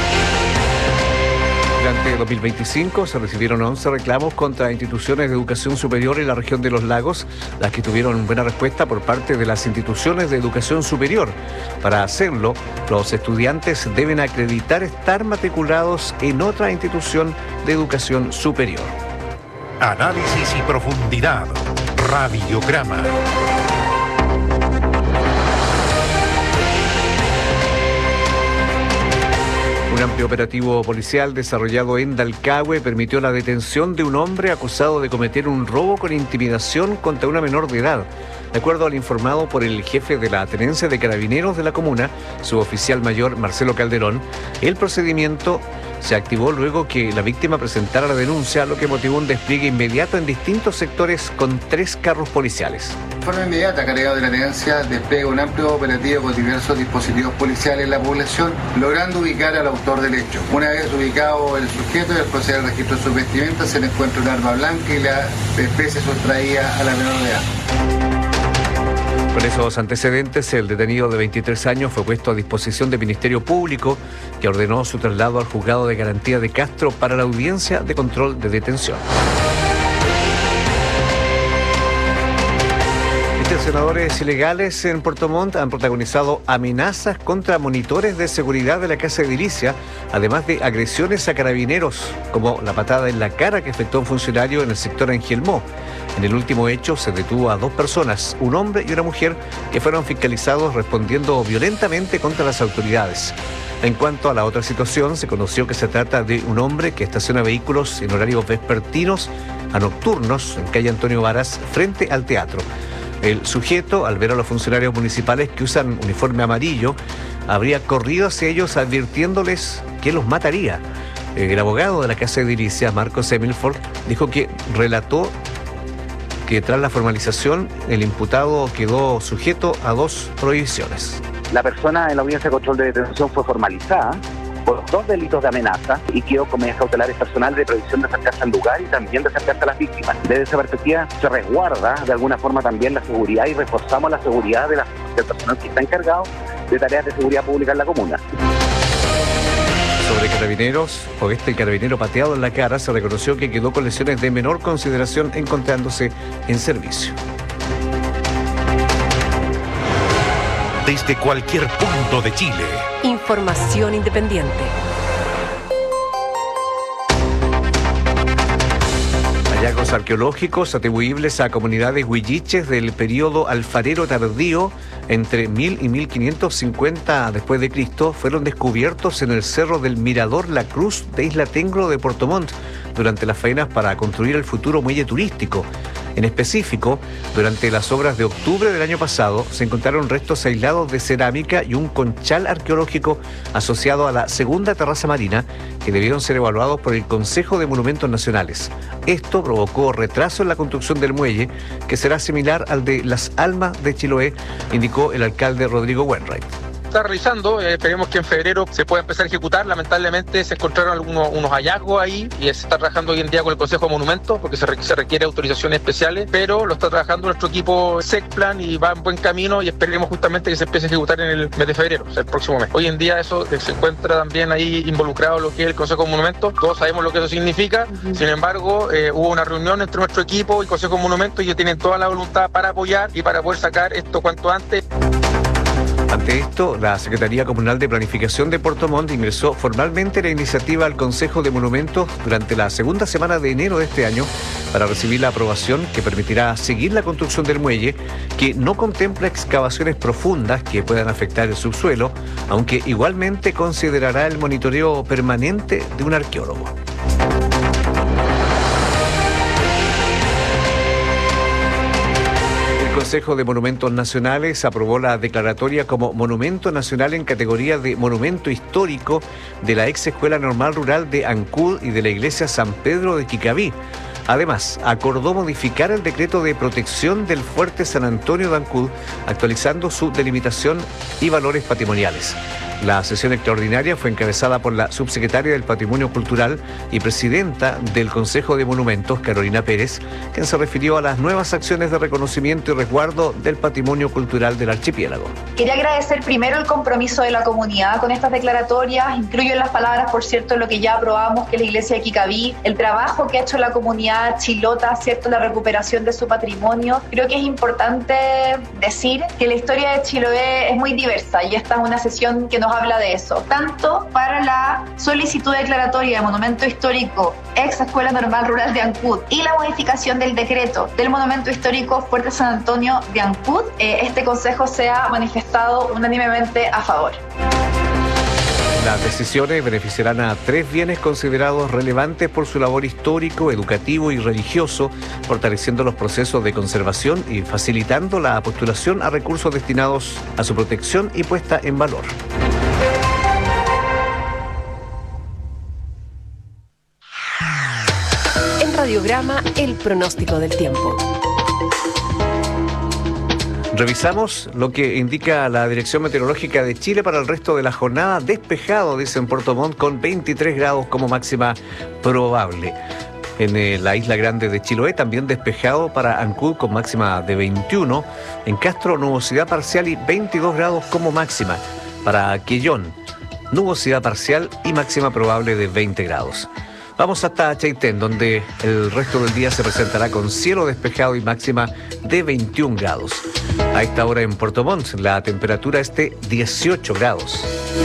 Durante 2025 se recibieron 11 reclamos contra instituciones de educación superior en la región de Los Lagos, las que tuvieron buena respuesta por parte de las instituciones de educación superior. Para hacerlo, los estudiantes deben acreditar estar matriculados en otra institución de educación superior. Análisis y profundidad. Radiograma. Un amplio operativo policial desarrollado en Dalcahue permitió la detención de un hombre acusado de cometer un robo con intimidación contra una menor de edad. De acuerdo al informado por el jefe de la Tenencia de Carabineros de la comuna, suboficial mayor Marcelo Calderón, el procedimiento se activó luego que la víctima presentara la denuncia, lo que motivó un despliegue inmediato en distintos sectores con 3 carros policiales. De forma inmediata, cargado de la tenencia, despliega un amplio operativo con diversos dispositivos policiales en la población, logrando ubicar al autor del hecho. Una vez ubicado el sujeto y al proceder al registro de su vestimenta, se le encuentra un arma blanca y la especie sustraída a la menor de edad. Con esos antecedentes, el detenido de 23 años fue puesto a disposición del Ministerio Público, que ordenó su traslado al juzgado de garantía de Castro para la audiencia de control de detención. Senadores ilegales en Puerto Montt han protagonizado amenazas contra monitores de seguridad de la Casa Edilicia, además de agresiones a carabineros, como la patada en la cara que afectó a un funcionario en el sector Angelmó. En el último hecho se detuvo a 2 personas, un hombre y una mujer, que fueron fiscalizados respondiendo violentamente contra las autoridades. En cuanto a la otra situación, se conoció que se trata de un hombre que estaciona vehículos en horarios vespertinos a nocturnos en calle Antonio Varas, frente al teatro. El sujeto, al ver a los funcionarios municipales que usan uniforme amarillo, habría corrido hacia ellos advirtiéndoles que los mataría. El abogado de la Casa Edilicia, Marcos Emilford, dijo que relató que tras la formalización el imputado quedó sujeto a 2 prohibiciones. La persona en la audiencia de control de detención fue formalizada por 2 delitos de amenaza y quedó con medidas cautelares personales de prohibición de acercarse al lugar y también de acercarse a las víctimas. Desde esa perspectiva se resguarda de alguna forma también la seguridad y reforzamos la seguridad del personal que está encargado de tareas de seguridad pública en la comuna. Sobre carabineros, o este carabinero pateado en la cara, se reconoció que quedó con lesiones de menor consideración encontrándose en servicio. Desde cualquier punto de Chile. Información independiente. Hallazgos arqueológicos atribuibles a comunidades huilliches del período alfarero tardío entre 1000 y 1550 después de Cristo fueron descubiertos en el Cerro del Mirador La Cruz de Isla Tengro de Puerto Montt durante las faenas para construir el futuro muelle turístico. En específico, durante las obras de octubre del año pasado, se encontraron restos aislados de cerámica y un conchal arqueológico asociado a la segunda terraza marina, que debieron ser evaluados por el Consejo de Monumentos Nacionales. Esto provocó retraso en la construcción del muelle, que será similar al de Las Almas de Chiloé, indicó el alcalde Rodrigo Wainwright. Está realizando, esperemos que en febrero se pueda empezar a ejecutar. Lamentablemente se encontraron unos hallazgos ahí y se está trabajando hoy en día con el Consejo de Monumentos porque se requiere autorizaciones especiales, pero lo está trabajando nuestro equipo SECPLAN y va en buen camino y esperemos justamente que se empiece a ejecutar en el mes de febrero, o sea, el próximo mes. Hoy en día eso se encuentra también ahí involucrado lo que es el Consejo de Monumentos, todos sabemos lo que eso significa, sin embargo hubo una reunión entre nuestro equipo y el Consejo de Monumentos y ellos tienen toda la voluntad para apoyar y para poder sacar esto cuanto antes. Ante esto, la Secretaría Comunal de Planificación de Puerto Montt ingresó formalmente la iniciativa al Consejo de Monumentos durante la segunda semana de enero de este año para recibir la aprobación que permitirá seguir la construcción del muelle, que no contempla excavaciones profundas que puedan afectar el subsuelo, aunque igualmente considerará el monitoreo permanente de un arqueólogo. Consejo de Monumentos Nacionales aprobó la declaratoria como Monumento Nacional en categoría de Monumento Histórico de la ex Escuela Normal Rural de Ancud y de la Iglesia San Pedro de Quicaví. Además, acordó modificar el decreto de protección del Fuerte San Antonio de Ancud, actualizando su delimitación y valores patrimoniales. La sesión extraordinaria fue encabezada por la subsecretaria del Patrimonio Cultural y presidenta del Consejo de Monumentos, Carolina Pérez, quien se refirió a las nuevas acciones de reconocimiento y resguardo del patrimonio cultural del archipiélago. Quería agradecer primero el compromiso de la comunidad con estas declaratorias. Incluyo en las palabras, por cierto, lo que ya aprobamos, que es la iglesia de Quicaví, el trabajo que ha hecho la comunidad chilota, cierto, la recuperación de su patrimonio. Creo que es importante decir que la historia de Chiloé es muy diversa y esta es una sesión que nos habla de eso, tanto para la solicitud declaratoria de monumento histórico ex Escuela Normal Rural de Ancud y la modificación del decreto del monumento histórico Fuerte San Antonio de Ancud. Este consejo se ha manifestado unánimemente a favor. Las decisiones beneficiarán a 3 bienes considerados relevantes por su labor histórico, educativo y religioso, fortaleciendo los procesos de conservación y facilitando la postulación a recursos destinados a su protección y puesta en valor. En Radiograma, el pronóstico del tiempo. Revisamos lo que indica la Dirección Meteorológica de Chile para el resto de la jornada. Despejado, dice en Puerto Montt, con 23 grados como máxima probable. En la Isla Grande de Chiloé, también despejado para Ancud con máxima de 21. En Castro, nubosidad parcial y 22 grados como máxima. Para Quellón, nubosidad parcial y máxima probable de 20 grados. Vamos hasta Chaitén, donde el resto del día se presentará con cielo despejado y máxima de 21 grados. A esta hora en Puerto Montt, la temperatura es de 18 grados.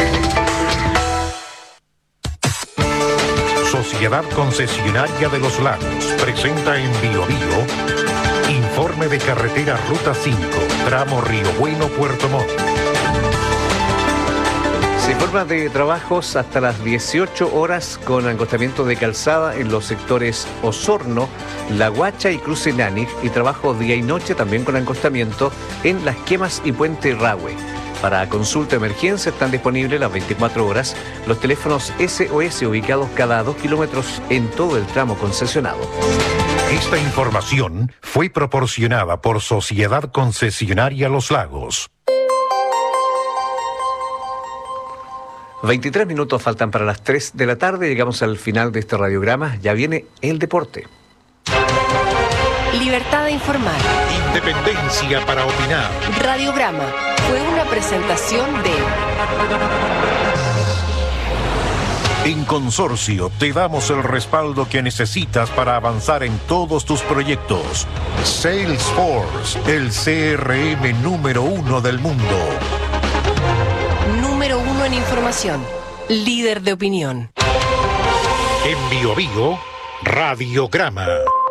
Sociedad Concesionaria de los Lagos presenta en Bio Bio informe de carretera Ruta 5, tramo Río Bueno, Puerto Montt. Se informa de trabajos hasta las 18 horas con acostamiento de calzada en los sectores Osorno, La Guacha y Cruce Nánig, y trabajo día y noche también con acostamiento en Las Quemas y Puente Rahue. Para consulta de emergencia están disponibles las 24 horas los teléfonos SOS ubicados cada 2 kilómetros en todo el tramo concesionado. Esta información fue proporcionada por Sociedad Concesionaria Los Lagos. 23 minutos faltan para las 3 de la tarde. Llegamos al final de este radiograma. Ya viene el deporte. Libertad de informar. Independencia para opinar. Radiograma fue una presentación de... En Consorcio te damos el respaldo que necesitas para avanzar en todos tus proyectos. Salesforce, el CRM número 1 del mundo. Número 1 en información. Líder de opinión. En Bio Bio, Radiograma.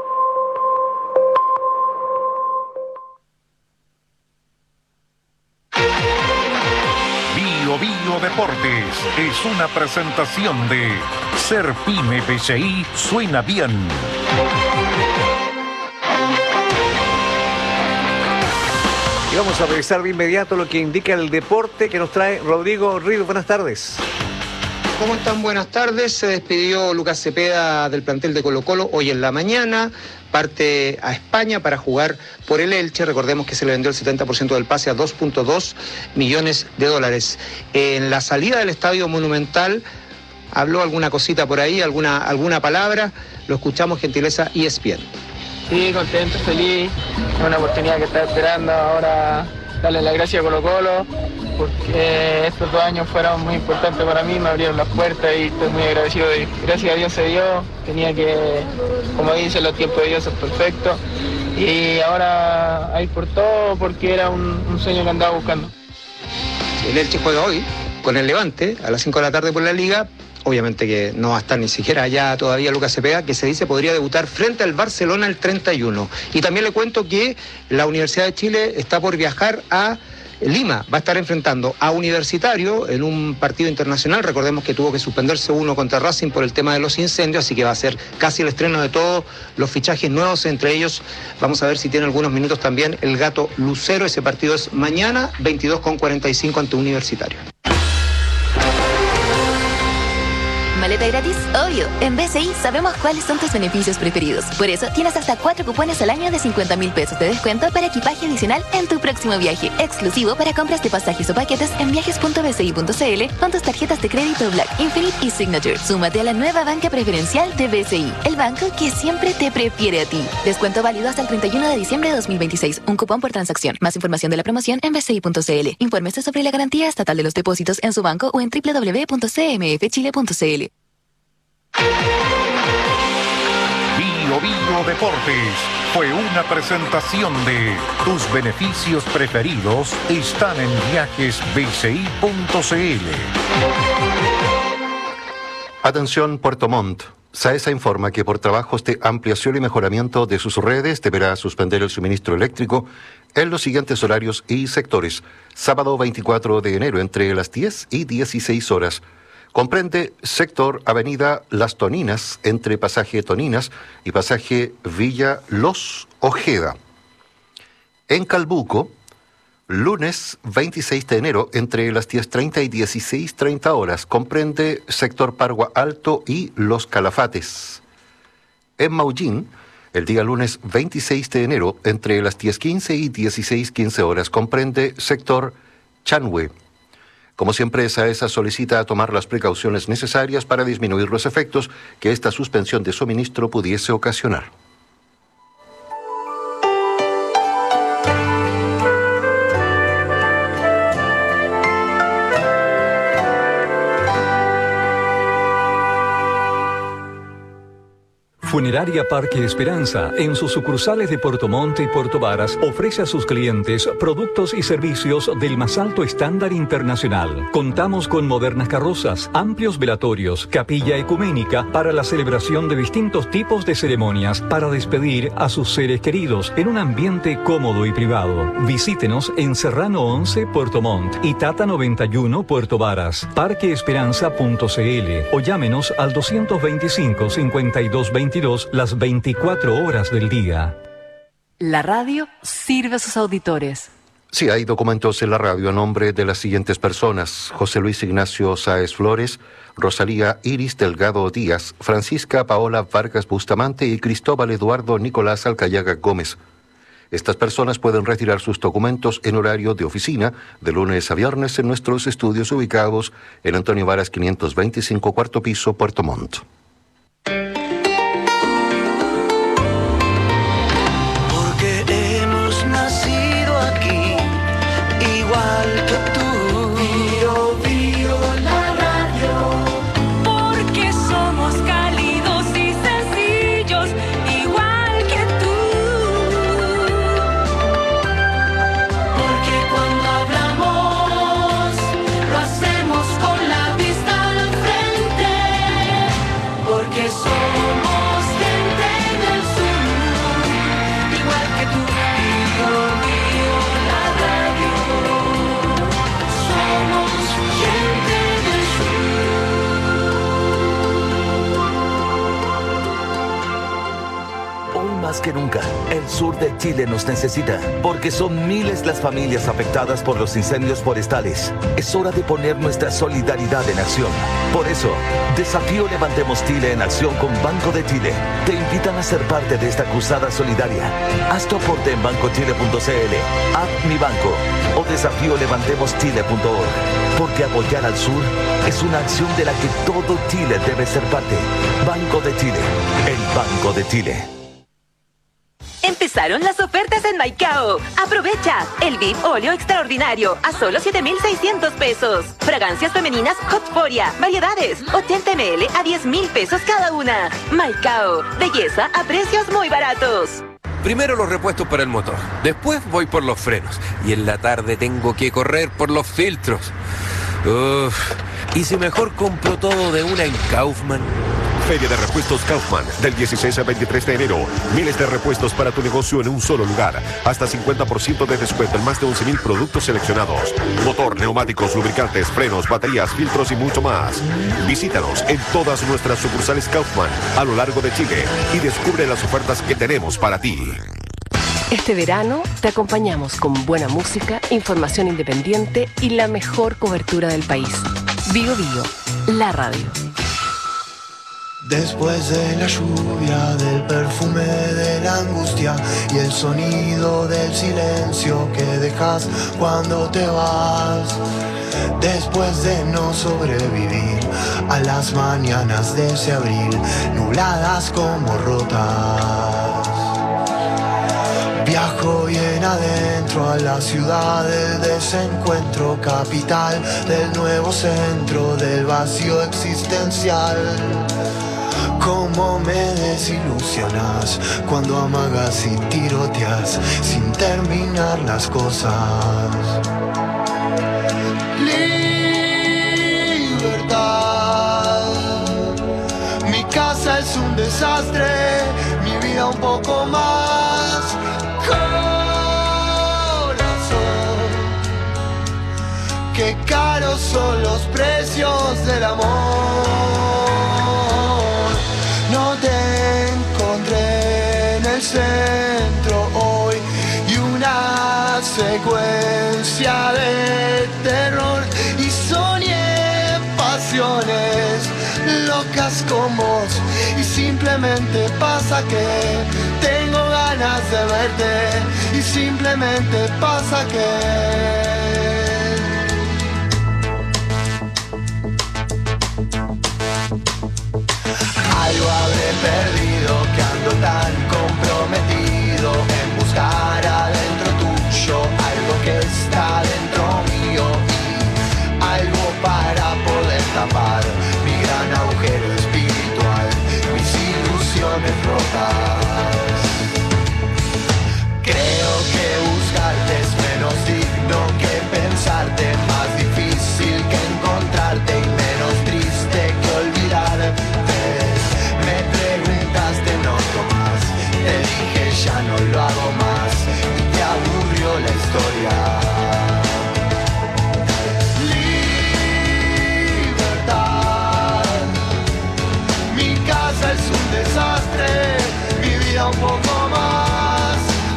Bio Bio Deportes es una presentación de Ser Pyme PCI suena bien. Y vamos a revisar de inmediato lo que indica el deporte que nos trae Rodrigo Rido. Buenas tardes. ¿Cómo están? Buenas tardes. Se despidió Lucas Cepeda del plantel de Colo-Colo hoy en la mañana. Parte a España para jugar por el Elche. Recordemos que se le vendió el 70% del pase a $2.2 millones. En la salida del Estadio Monumental habló alguna cosita por ahí, alguna palabra. Lo escuchamos, gentileza ESPN. Sí, contento, feliz. Es una oportunidad que estaba esperando. Ahora darle las gracias a Colo-Colo, porque estos 2 años fueron muy importantes para mí, me abrieron las puertas y estoy muy agradecido de ellos. Gracias a Dios se dio, tenía que, como dicen, los tiempos de Dios son perfectos. Y ahora a ir por todo, porque era un sueño que andaba buscando. El Elche juega hoy con el Levante a las 5 de la tarde por la Liga. Obviamente que no va a estar ni siquiera allá todavía Lucas Cepeda, que se dice podría debutar frente al Barcelona el 31. Y también le cuento que la Universidad de Chile está por viajar a Lima va a estar enfrentando a Universitario en un partido internacional. Recordemos que tuvo que suspenderse uno contra Racing por el tema de los incendios, así que va a ser casi el estreno de todos los fichajes nuevos. Entre ellos, vamos a ver si tiene algunos minutos también el Gato Lucero. Ese partido es mañana, 22:45 ante Universitario. ¿Maleta gratis? Obvio. En BCI sabemos cuáles son tus beneficios preferidos. Por eso tienes hasta 4 cupones al año de 50.000 pesos de descuento para equipaje adicional en tu próximo viaje. Exclusivo para compras de pasajes o paquetes en viajes.bci.cl con tus tarjetas de crédito Black, Infinite y Signature. Súmate a la nueva banca preferencial de BCI, el banco que siempre te prefiere a ti. Descuento válido hasta el 31 de diciembre de 2026. Un cupón por transacción. Más información de la promoción en bci.cl. Infórmese sobre la garantía estatal de los depósitos en su banco o en www.cmfchile.cl. Bio Bio Deportes fue una presentación de tus beneficios preferidos están en viajesbci.cl. Atención Puerto Montt. SAESA informa que por trabajos de ampliación y mejoramiento de sus redes deberá suspender el suministro eléctrico en los siguientes horarios y sectores. Sábado 24 de enero entre las 10 y 16 horas. Comprende sector Avenida Las Toninas, entre pasaje Toninas y pasaje Villa Los Ojeda. En Calbuco, lunes 26 de enero, entre las 10:30 y 16:30 horas, comprende sector Pargua Alto y Los Calafates. En Maullín, el día lunes 26 de enero, entre las 10:15 y 16:15 horas, comprende sector Chanhue. Como siempre, SAESA solicita tomar las precauciones necesarias para disminuir los efectos que esta suspensión de suministro pudiese ocasionar. Funeraria Parque Esperanza, en sus sucursales de Puerto Montt y Puerto Varas, ofrece a sus clientes productos y servicios del más alto estándar internacional. Contamos con modernas carrozas, amplios velatorios, capilla ecuménica para la celebración de distintos tipos de ceremonias para despedir a sus seres queridos en un ambiente cómodo y privado. Visítenos en Serrano 11, Puerto Montt y Tata 91, Puerto Varas, parqueesperanza.cl o llámenos al 225-5222 las 24 horas del día. La radio sirve a sus auditores. Sí, hay documentos en la radio a nombre de las siguientes personas: José Luis Ignacio Sáez Flores, Rosalía Iris Delgado Díaz, Francisca Paola Vargas Bustamante y Cristóbal Eduardo Nicolás Alcayaga Gómez. Estas personas pueden retirar sus documentos en horario de oficina de lunes a viernes en nuestros estudios ubicados en Antonio Varas 525, cuarto piso, Puerto Montt. Más que nunca, el sur de Chile nos necesita, porque son miles las familias afectadas por los incendios forestales. Es hora de poner nuestra solidaridad en acción. Por eso, Desafío Levantemos Chile en acción con Banco de Chile. Te invitan a ser parte de esta cruzada solidaria. Haz tu aporte en bancochile.cl, App Mi Banco o desafiolevantemoschile.org. Porque apoyar al sur es una acción de la que todo Chile debe ser parte. Banco de Chile, el Banco de Chile. Empezaron las ofertas en Maicao. Aprovecha el VIP óleo extraordinario a solo 7,600 pesos. Fragancias femeninas Hotforia, variedades 80 ml a 10,000 pesos cada una. Maicao, belleza a precios muy baratos. Primero los repuestos para el motor, después voy por los frenos y en la tarde tengo que correr por los filtros. ¿Y si mejor compro todo de una en Kaufman? Feria de Repuestos Kaufman, del 16 al 23 de enero. Miles de repuestos para tu negocio en un solo lugar. Hasta 50% de descuento en más de 11.000 productos seleccionados. Motor, neumáticos, lubricantes, frenos, baterías, filtros y mucho más. Visítanos en todas nuestras sucursales Kaufman a lo largo de Chile y descubre las ofertas que tenemos para ti. Este verano te acompañamos con buena música, información independiente y la mejor cobertura del país. Bio Bio, la radio. Después de la lluvia, del perfume de la angustia y el sonido del silencio que dejas cuando te vas. Después de no sobrevivir a las mañanas de ese abril, nubladas como rotas. Viajo bien adentro a la ciudad del desencuentro, capital del nuevo centro del vacío existencial. Cómo me desilusionas cuando amagas y tiroteas sin terminar las cosas. Libertad. Mi casa es un desastre, mi vida un poco más. Corazón, qué caros son los precios del amor. No te encontré en el centro hoy y una secuencia de terror y soñé pasiones locas con vos y simplemente pasa que tengo ganas de verte y simplemente pasa que algo habré perdido que ando tan comprometido en buscar adentro tuyo algo que está dentro mío y algo para poder tapar mi gran agujero espiritual, mis ilusiones rotas. Creo que buscarte es menos digno que pensarte, más difícil que encontrarte y menos triste que olvidarte. Me preguntaste no tomás, te dije ya no lo hago más y te aburrió la historia. Libertad, mi casa es un desastre, mi vida un poco más.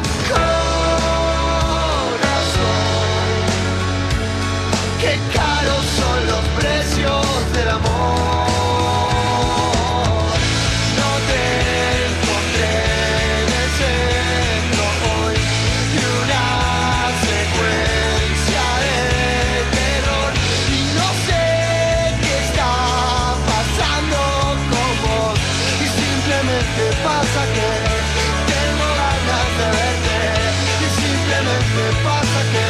Corazón, qué caros son los precios del amor. Pasa que tengo ganas de verte y simplemente pasa que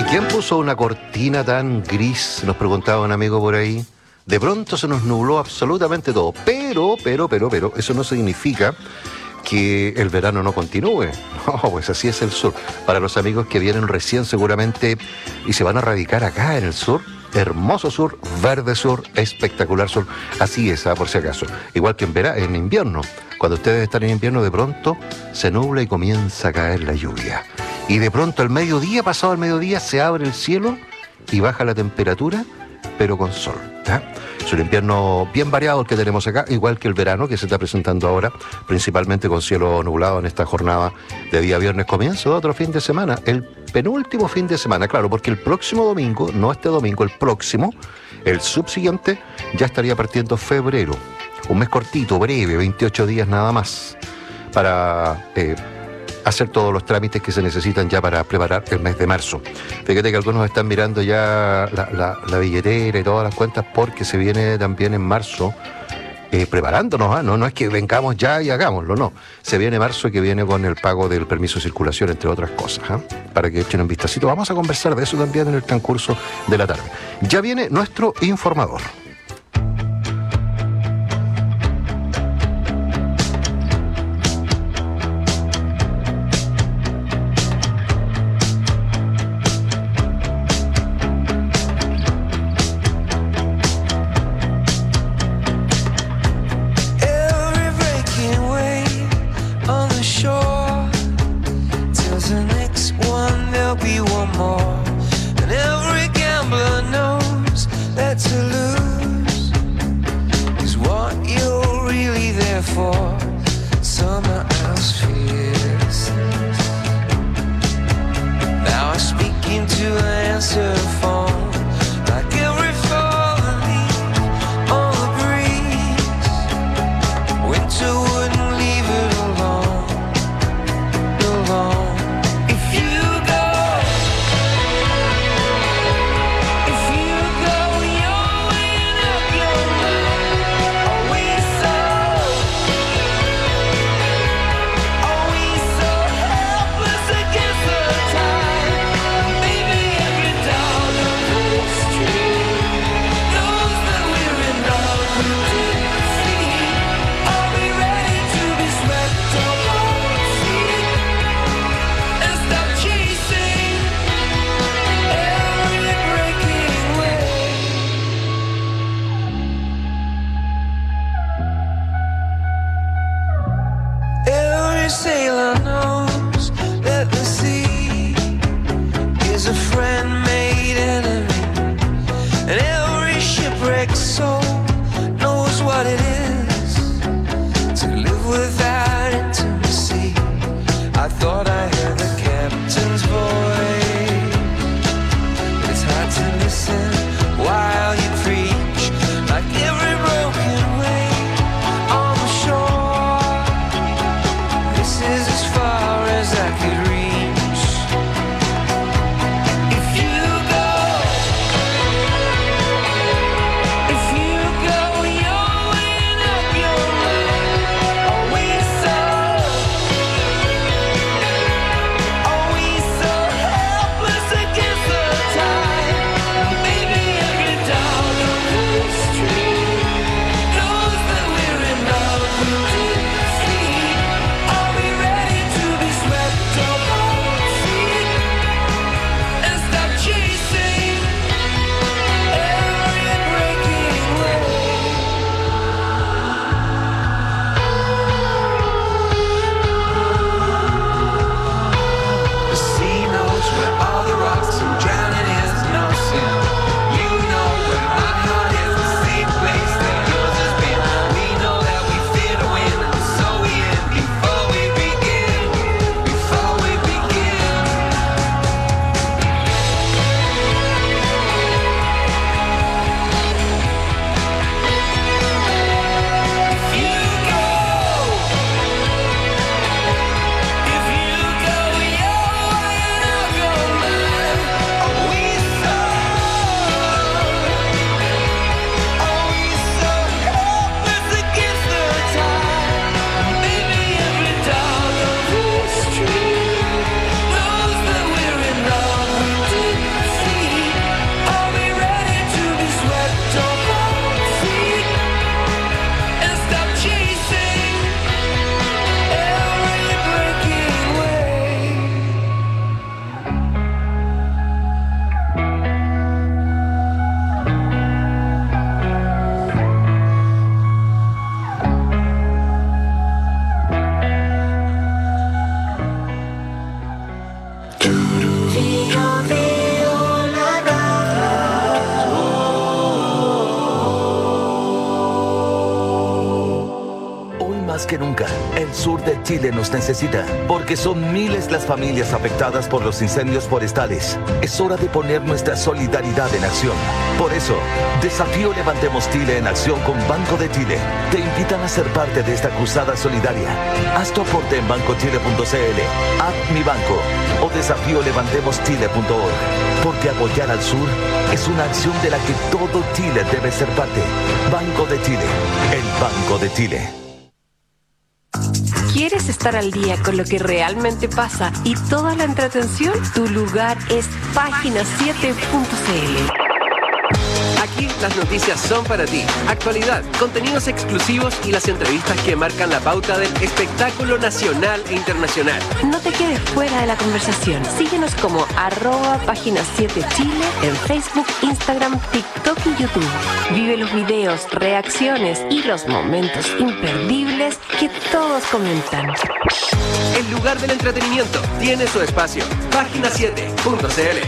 ¿Y quién puso una cortina tan gris? Nos preguntaba un amigo por ahí. De pronto se nos nubló absolutamente todo. Pero, eso no significa que el verano no continúe. No, pues así es el sur. Para los amigos que vienen recién seguramente y se van a radicar acá en el sur, hermoso sur, verde sur, espectacular sur. Así es, por si acaso. Igual que en invierno. Cuando ustedes están en invierno, de pronto se nubla y comienza a caer la lluvia. Y de pronto al mediodía, pasado el mediodía, se abre el cielo y baja la temperatura, pero con sol. Es un invierno bien variado el que tenemos acá, igual que el verano que se está presentando ahora, principalmente con cielo nublado en esta jornada de día viernes, comienzo de otro fin de semana, el penúltimo fin de semana, claro, porque el próximo domingo, no este domingo, el próximo, el subsiguiente, ya estaría partiendo febrero, un mes cortito, breve, 28 días nada más, para hacer todos los trámites que se necesitan ya para preparar el mes de marzo. Fíjate que algunos están mirando ya la billetera y todas las cuentas porque se viene también en marzo preparándonos, no es que vengamos ya y hagámoslo, no. Se viene marzo que viene con el pago del permiso de circulación, entre otras cosas, para que echen un vistacito. Vamos a conversar de eso también en el transcurso de la tarde. Ya viene nuestro informador. As far as I could reach. If you Más que nunca, el sur de Chile nos necesita, porque son miles las familias afectadas por los incendios forestales. Es hora de poner nuestra solidaridad en acción. Por eso, Desafío Levantemos Chile en acción con Banco de Chile. Te invitan a ser parte de esta cruzada solidaria. Haz tu aporte en bancochile.cl, App Mi Banco o desafiolevantemoschile.org. Porque apoyar al sur es una acción de la que todo Chile debe ser parte. Banco de Chile, el Banco de Chile. ¿Quieres estar al día con lo que realmente pasa y toda la entretención? Tu lugar es página7.cl. Aquí las noticias son para ti. Actualidad, contenidos exclusivos y las entrevistas que marcan la pauta del espectáculo nacional e internacional. No te quedes fuera de la conversación. Síguenos como @página7chile en Facebook, Instagram, TikTok y YouTube. Vive los videos, reacciones y los momentos imperdibles que todos comentan. El lugar del entretenimiento tiene su espacio. Página7.cl.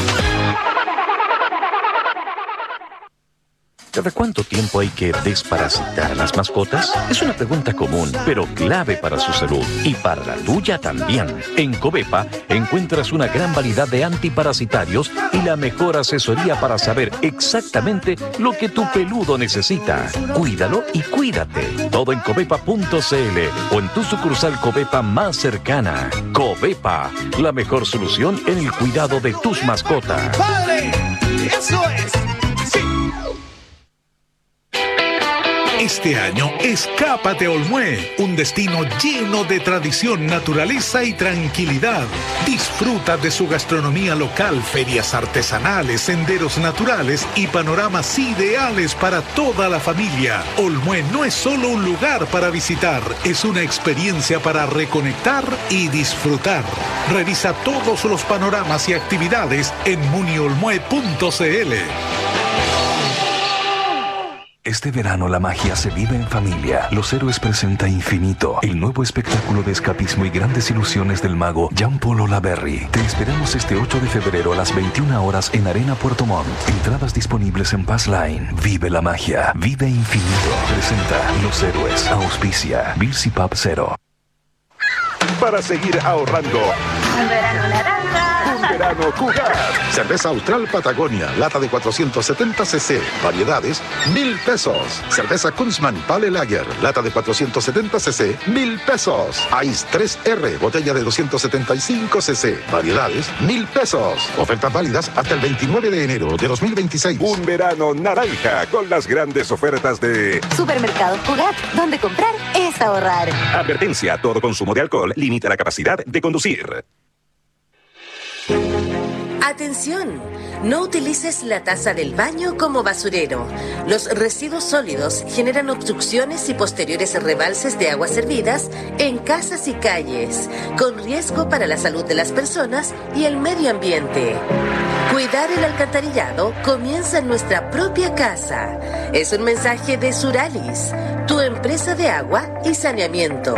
¿Cada cuánto tiempo hay que desparasitar a las mascotas? Es una pregunta común, pero clave para su salud y para la tuya también. En Covepa encuentras una gran variedad de antiparasitarios y la mejor asesoría para saber exactamente lo que tu peludo necesita. Cuídalo y cuídate. Todo en covepa.cl o en tu sucursal Covepa más cercana. Covepa, la mejor solución en el cuidado de tus mascotas. ¡Padre! ¡Eso es! ¡Sí! Este año, escápate a Olmué, un destino lleno de tradición, naturaleza y tranquilidad. Disfruta de su gastronomía local, ferias artesanales, senderos naturales y panoramas ideales para toda la familia. Olmué no es solo un lugar para visitar, es una experiencia para reconectar y disfrutar. Revisa todos los panoramas y actividades en muniolmue.cl. Este verano la magia se vive en familia. Los Héroes presenta Infinito, el nuevo espectáculo de escapismo y grandes ilusiones del mago Jean-Paul Olaverry. Te esperamos este 8 de febrero a las 21 horas en Arena Puerto Montt. Entradas disponibles en Passline. Vive la magia. Vive Infinito. Presenta Los Héroes. Auspicia Bills y Pub Cero. Para seguir ahorrando. Un verano naranja. Un verano Cugat. Cerveza Austral Patagonia, lata de 470 cc. Variedades, 1,000 pesos. Cerveza Kunzmann Pale Lager, lata de 470 cc, 1,000 pesos. Ice 3R, botella de 275 cc. Variedades, 1,000 pesos. Ofertas válidas hasta el 29 de enero de 2026. Un verano naranja con las grandes ofertas de Supermercados Cugat, donde comprar es ahorrar. Advertencia, todo consumo de alcohol limita la capacidad de conducir. Atención, no utilices la taza del baño como basurero. Los residuos sólidos generan obstrucciones y posteriores rebalses de aguas servidas en casas y calles, con riesgo para la salud de las personas y el medio ambiente. Cuidar el alcantarillado comienza en nuestra propia casa. Es un mensaje de Suralis, tu empresa de agua y saneamiento.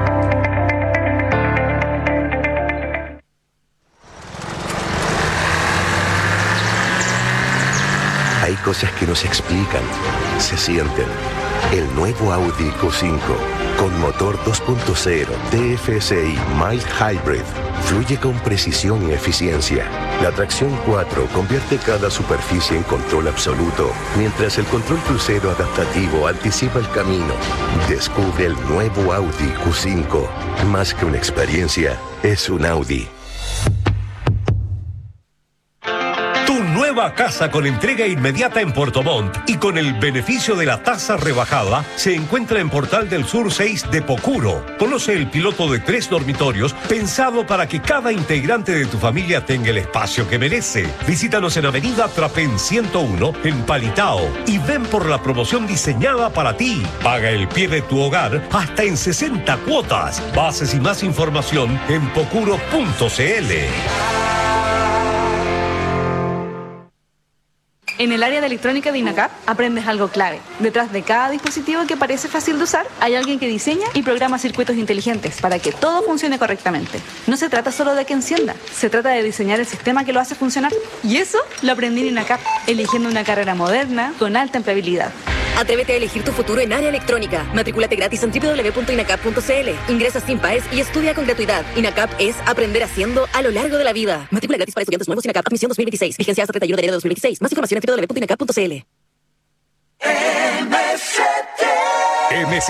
Hay cosas que no se explican, se sienten. El nuevo Audi Q5 con motor 2.0 TFSI Mild Hybrid fluye con precisión y eficiencia. La tracción 4 convierte cada superficie en control absoluto, mientras el control crucero adaptativo anticipa el camino. Descubre el nuevo Audi Q5. Más que una experiencia, es un Audi. Nueva casa con entrega inmediata en Puerto Montt y con el beneficio de la tasa rebajada se encuentra en Portal del Sur 6 de Pocuro. Conoce el piloto de 3 dormitorios pensado para que cada integrante de tu familia tenga el espacio que merece. Visítanos en Avenida Trapén 101 en Palitao y ven por la promoción diseñada para ti. Paga el pie de tu hogar hasta en 60 cuotas. Bases y más información en pocuro.cl. En el área de electrónica de INACAP aprendes algo clave. Detrás de cada dispositivo que parece fácil de usar, hay alguien que diseña y programa circuitos inteligentes para que todo funcione correctamente. No se trata solo de que encienda, se trata de diseñar el sistema que lo hace funcionar. Y eso lo aprendí en INACAP, eligiendo una carrera moderna con alta empleabilidad. Atrévete a elegir tu futuro en área electrónica. Matrículate gratis en www.inacap.cl. Ingresa sin PAES y estudia con gratuidad. INACAP es aprender haciendo a lo largo de la vida. Matrícula gratis para estudiantes nuevos. INACAP Admisión 2026. Vigencia hasta 31 de enero de 2026. Más información en www.inacap.cl.